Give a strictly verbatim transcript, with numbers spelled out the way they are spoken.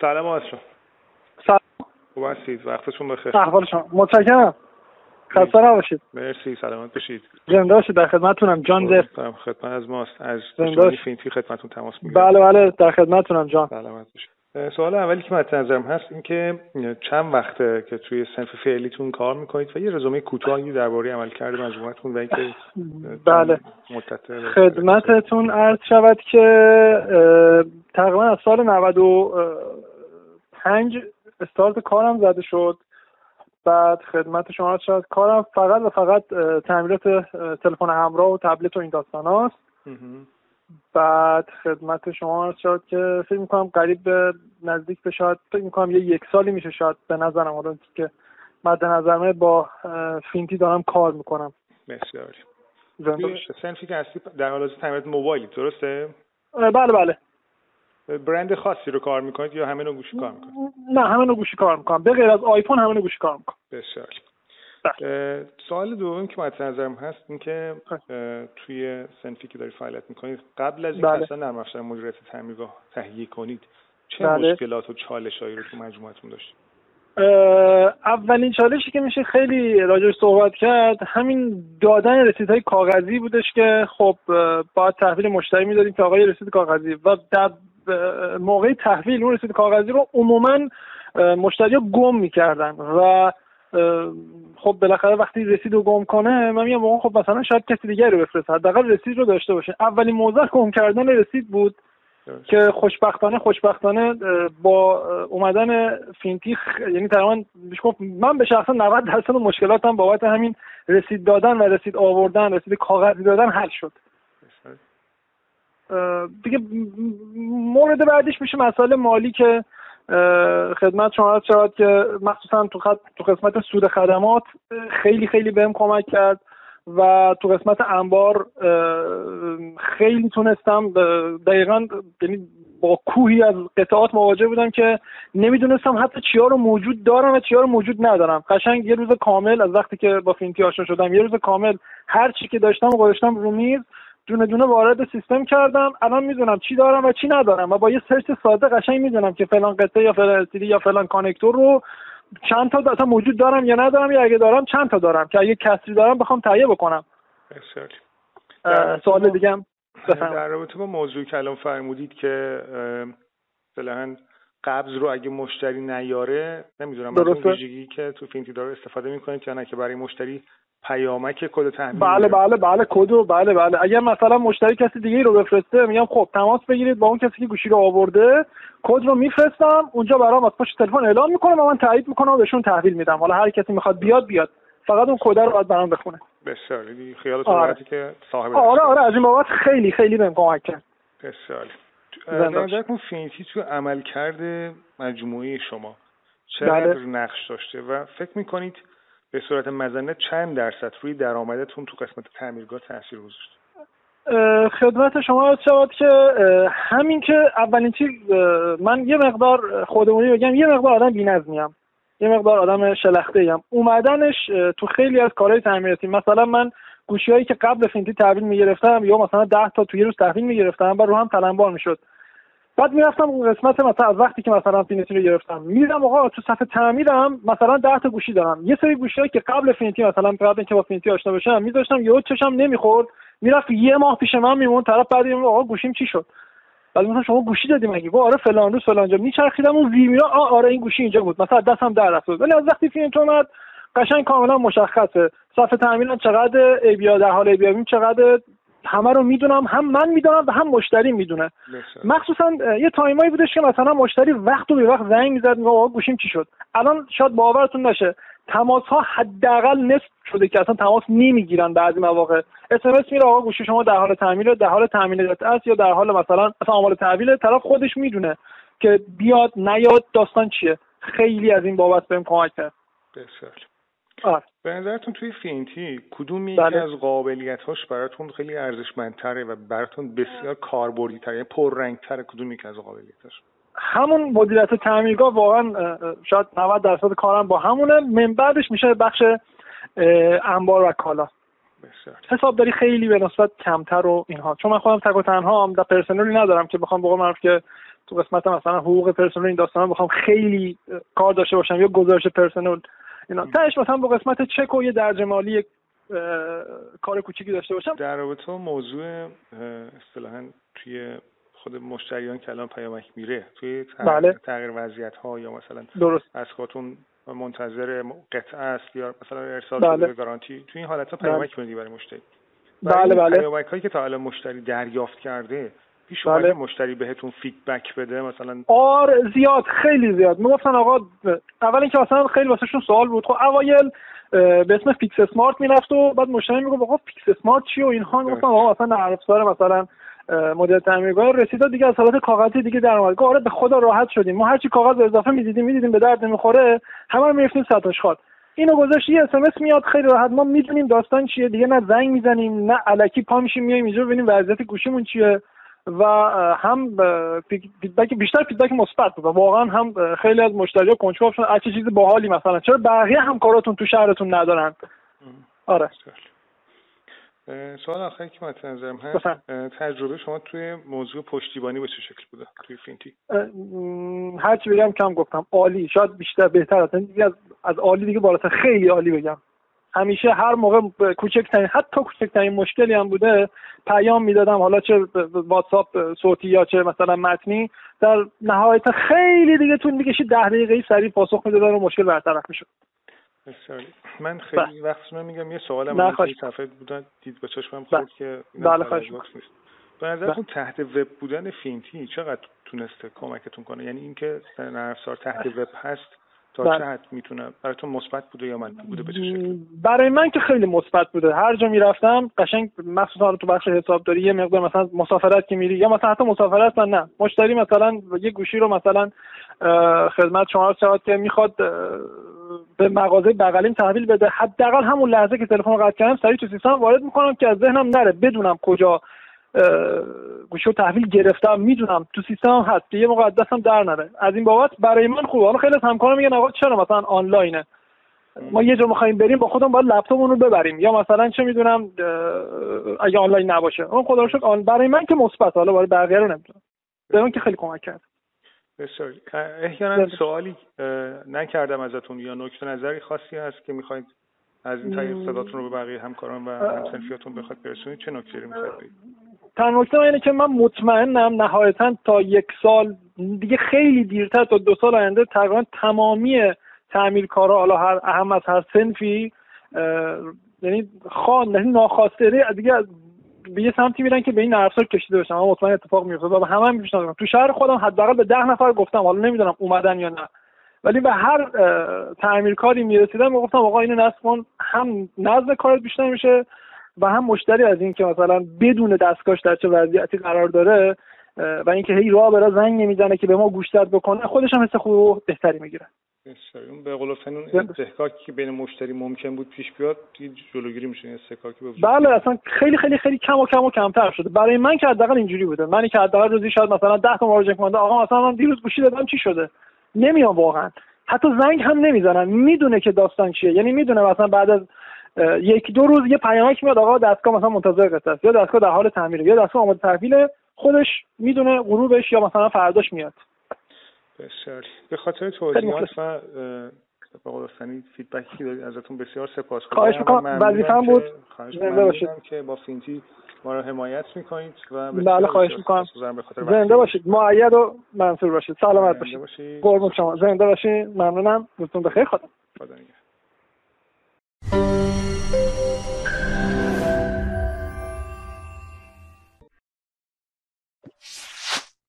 سلام آسان. سلام. خوب هستید؟ وقتتون بخیر. احوال شما؟ متشکرم. خسته نباشید. مرسی، سلامت باشید. زنده باشید. در خدمتتونم جان در. خدمت از ماست. از دوستان فینتی خدمتتون تماس میگیرم. بله بله در خدمتتونم جان. سلامت باشید. سوال اولی که مد نظرم هست این که چند وقته که توی صنف فعلیتون کار میکنید و یه رزومه کوتاهی درباره عملکرد مجموعتون و اینکه بله مدت خدمتتون عرض شود که تقریبا از سال نود و پنج استارت کارم زده شد. بعد خدمت شما عرض شود کارم فقط و فقط تعمیرات تلفن همراه و تبلت و این داستاناست. بعد خدمت شما عرض شد که فکر میکنم قریب به نزدیک به شاید فکر میکنم یه یک سالی میشه شاید به نظرم حالا که مد نظرمه با فینتی دارم کار میکنم. بسیار عالی. صنفی که هستی در حال حاضر تعمیرات موبایلی درسته؟ بله بله. برند خاصی رو کار میکنید یا همه نوع گوشی کار میکنید؟ نه همه نوع گوشی کار میکنم، به غیر از آیفون همه نوع گوشی کار میکنم. بسیار عالی. سوال دوم که مد نظرم هست این که توی صنفی که داری فعالیت میکنید قبل از اینکه اصلا نرم افزار مدیریت تعمیرگاه تهیه کنید چه بله. مشکلات و چالشایی رو تو مجموعتون داشتید؟ اولین چالشی که میشه خیلی راجعش صحبت کرد همین دادن رسیدهای کاغذی بودش که خب باید تحویل مشتری میدادیم که آقای رسید کاغذی و در موقع تحویل اون رسید کاغذی رو عموما مشتری ها گم میکردن و خب بالاخره وقتی رسید رو گم کنه من میگم خب مثلا شاید کسی دیگه رو بفرسته، حداقل رسید رو داشته باشه. اولین موضوع گم کردن رسید بود که خوشبختانه خوشبختانه با اومدن فینتی خ... یعنی تقریبا من به شخصا نود درصد مشکلاتم بابت همین رسید دادن و رسید آوردن رسید کاغذی دادن حل شد. دیگه مورد بعدیش میشه مسائل مالی که خدمت شما عرض شد که مخصوصا تو خد... تو قسمت سود خدمات خیلی خیلی بهم کمک کرد و تو قسمت انبار خیلی تونستم دقیقاً یعنی با کوهی از قطعات مواجه بودم که نمیدونستم حتی چیا رو موجود دارم و چیا رو موجود ندارم. قشنگ یه روز کامل از وقتی که با فینتی آشنا شدم یه روز کامل هر چی که داشتم رو گذاشتم رو میز دونه دونه وارد سیستم کردم. الان میدونم چی دارم و چی ندارم و با یه سرچ ساده قشنگ میدونم که فلان قطعه یا فلان السیدی یا فلان کانکتور رو چند تا اصلا موجود دارم یا ندارم یا اگه دارم چند تا دارم که اگه کسری دارم بخوام تهیه بکنم. بسیار. سوال دیگه هم در رابطه با موضوع که الان فرمودید که مثلا قبض رو اگه مشتری نیاره نمیدونم از اون ویژگی که تو فینتی داره استفاده میکنید یا نه که برای مشتری پیامک کد تحویل بله بله بله کدو بله بله اگر مثلا مشتری کسی دیگه رو بفرسته میگم خب تماس بگیرید با اون کسی که گوشی رو آورده، کد رو میفرستم اونجا برام از پشت تلفن اعلام میکنم و من تایید میکنم و بهشون تحویل میدم. حالا هر کسی میخواد بیاد بیاد، فقط اون کد رو باید برام بخونه. بسیار خیالتون راحته که صاحب آره آره از این بابت خیلی خیلی بهم کمک کرد. بسیار نظرتون فینتی تو عملکرد مجموعه شما چقدر بله. نقش داشته و فکر میکنید به صورت مزنه چند درصد روی درآمدتون تو قسمت تعمیرگاه تاثیر گذاشته؟ خدمت شما عرض شود که همین که اولین چیز من یه مقدار خودمونی بگم یه مقدار آدم بی‌نظمیم، یه مقدار آدم شلخته‌ایم. اومدنش تو خیلی از کارهای تعمیراتی مثلا من گوشی‌هایی که قبل فینتی تحویل می‌گرفتم یا مثلا ده تا تو یه روز تحویل می‌گرفتم بعد رو هم تلمبار می‌شد. بعد میرفتم اون قسمت مثلا از وقتی که مثلا فینتی رو گرفتم میرم آقا تو صفحه تعمیرم مثلا ده تا گوشی دارم، یه سری گوشیایی که قبل فینتی مثلا قبل اینکه با فینتی آشنا بشم میذاشتم یهو چشم نمیخورد میرفت یه ماه پیش من میمون طرف بعد میگم آقا گوشیم چی شد؟ بعد مثلا شما گوشی دادی مگه؟ گفت آره فلان روز فلان جا. میچرخیدم اون زیرمیرا آره این گوشی اینجا بود مثلا دستم در رفت. ولی از وقتی فینتی اومد قشنگ کاملا مشخصه صفحه تعمیرم چقدر ای بی در حال ای بی چقدر همه رو میدونم، هم من میدونم و هم مشتری میدونه. مخصوصا یه تایمایی بودش که مثلا مشتری وقت و به وقت زنگ میزد میگه آقا گوشیم چی شد. الان شاید باورتون نشه تماس ها حداقل نصف شده که اصلا تماس نمیگیرن. بعضی مواقع اس ام اس میره آقا گوشی شما در حال تعمیر در حال تعمیرات است یا در حال مثلا مثلا آمار تحویل، طرف خودش میدونه که بیاد نیاد داستان چیه. خیلی از این بابت بهم کمک کرد. بسیار. آره. به نظرتون توی فینتی کدوم بله. یکی از قابلیت‌هاش براتون خیلی ارزشمندتره و براتون بسیار کاربردی‌تره، یعنی پررنگ‌تره؟ کدوم یکی از قابلیت‌هاش؟ همون مدیریت تعمیرگاه واقعا شاید نود درصد کارم با همونه. من بعدش میشه بخش انبار و کالا. بسیار. حسابداری خیلی به نسبت کمتر و اینها، چون من خودم تک و تنها ام، در پرسنلی ندارم که بخوام به قول معروف که تو قسمت مثلا حقوق پرسنل این داستانا بخوام خیلی کار داشته باشم یا گزارش پرسنل اینا، تاش مثلا با قسمت چک و یه درجه مالی کار کوچیکی داشته باشم. در رابطه با موضوع اصطلاحاً توی خود مشتریان که الان پیامک میره توی تغییر, بله. تغییر وضعیت ها یا مثلا درست از خودتون منتظر قطعه است یا مثلا ارسال شده به گارانتی، توی این حالت‌ها پیامک میدی برای مشتری. بله بله. پیامک هایی که تا الان مشتری دریافت کرده پیش اومده بله. مشتری بهتون فیدبک بده مثلا؟ آره زیاد، خیلی زیاد. میگفتن آقا اول اینکه مثلا خیلی واسهشون سوال بود. خب اوایل به اسم فیکس اسمارت میرفت و بعد مشتری میگه آقا فیکس اسمارت چیه و اینها. میگفتن آقا مثلا نرم افزار مثلا مدل تعمیرگاه رسیدا دیگه از حالت کاغذی دیگه در اومد. آره به خدا راحت شدیم. ما هر چی کاغذ اضافه میدیدیم میدیدیم به درد نمیخوره، همه رو میرفتیم سطح اشغال. اینو گذاشت یه اس ام اس میاد خیلی راحت، ما میدونیم داستان چیه دیگه، نه زنگ میزنیم نه الکی پا میشیم میایم اینجا ببینیم وضعیت گوشیمون چیه. و هم فیدبک بیشتر فیدبک مثبت بود و واقعا هم خیلی از مشتری‌ها کنجکاو شدن چه چیز باحالی مثلا چرا بقیه همکاراتون تو شهرتون ندارن. آره. سوال آخری که من نظرم هست، تجربه شما توی موضوع پشتیبانی به چه شکل بوده توی فینتی؟ هر چی بگم کم گفتم، عالی، شاید بیشتر بهتر از دیگه، از از عالی دیگه بالاتر، خیلی عالی بگم. همیشه هر موقع کوچکترین حتی کوچکترین مشکلی هم بوده پیام میدادم، حالا چه واتساپ صوتی یا چه مثلا متنی، در نهایت خیلی دیگه طول میکشید ده دقیقه‌ای سریع پاسخ میدادن و مشکل برطرف میشد. بسیار. من خیلی وقت میگم یه سوالم از این صفحه بودن دید به چشمم خورد که بله خواهش می‌کنم. به نظرتون تحت وب بودن فینتی چقدر تونسته کمکتون کنه؟ یعنی اینکه نرم افزار تحت وب هست تا چه حد میتونه براتون مثبت بوده یا منفی بوده به چه شکلی؟ برای من که خیلی مثبت بوده. هر جا میرفتم قشنگ مخصوصا تو بخش حسابداری یه مقدار مثلا مسافرت که میری یا مثلا حتی مسافرت نه مشتری مثلا یه گوشی رو مثلا خدمت شما شد که میخواد به مغازه بغلیم تحویل بده، حداقل همون لحظه که تلفن رو قطع کردم سریع تو سیستم وارد میکنم که از ذهنم نره، بدونم کجا گوشی رو تحویل گرفتم، میدونم تو سیستم هست که یه موقع از دستم در نره. از این بابت برای من خوبه. حالا خیلی از همکارا میگن آقا چرا مثلا آنلاینه، ما یه جا می‌خوایم بریم با خودمون باید لپتاپمون رو ببریم یا مثلا چه میدونم اگه آنلاین نباشه. اون خدا رو شکر برای من که مثبت، حالا برای بقیه رو نمیدونم، به من که خیلی کمک کرد. بسیار. احیانا سوالی نکردم ازتون یا نکته نظری خاصی هست که می‌خواید از این طریق صداتون رو به بقیه همکاران و همسنفیاتون بخواد برسونید، چه نکته‌ای می‌خواید بگید؟ تنها نکته اینه که من مطمئنم نهایتاً تا یک سال دیگه، خیلی دیرتر تا دو سال آینده، تقریبا تمامی تعمیرکارا حالا هر اهم از هر صنفی یعنی خان یعنی ناخواسته دیگه به یه سمتی میرن که به این نرم افزار کشیده بشن. من مطمئن اتفاق میفته و همه هم میشناسم. تو شهر خودم حداقل به ده نفر گفتم، حالا نمیدونم اومدن یا نه، ولی به هر تعمیرکاری میرسیدم میگفتم آقا اینو نصب کن، هم نظم کارت بیشتر میشه و هم مشتری از این که مثلا بدون دستگاهش در چه وضعیتی قرار داره و اینکه هی راه برا زنگ نمیزنه که به ما گوشزد بکنه، خودش هم حس خوب و بهتری میگیره. اون به قول اون استحقاقی که بین مشتری ممکن بود پیش بیاد جلوگیری میشه. این استحقاقی به بله اصلا خیلی خیلی خیلی کم و کم و کمتر شده. برای من که حداقل اینجوری بوده، منی که حداقل روزی شاید مثلا ده تا مراجعه کننده آقا مثلا من دیروز گوشی دادم چی شده، نمیام واقعا، حتی زنگ هم نمیزنن، میدونه که داستان چیه. یعنی میدونه مثلا بعد از یک دو روز یه پیامک میاد آقا دستگاه مثلا منتظر قطعه است یا دستگاه در حال تعمیره یا دستگاه آماده تحویل، خودش میدونه غروبش یا مثلا فرداش میاد. بسیار. به خاطر توضیحات و به قول ثانی فیدبکی که دادید ازتون بسیار سپاسگزارم. خواهش می‌کنم، وظیفه‌ام بود. زنده باشید که با فینتی ما رو حمایت می‌کنید و بله خواهش می‌کنم. زنده باشید، مؤید و منصور باشید، سلامت باشید. قربون شما، زنده باشید. ممنونم. روزتون بخیر. خدا. خدا نگهدار.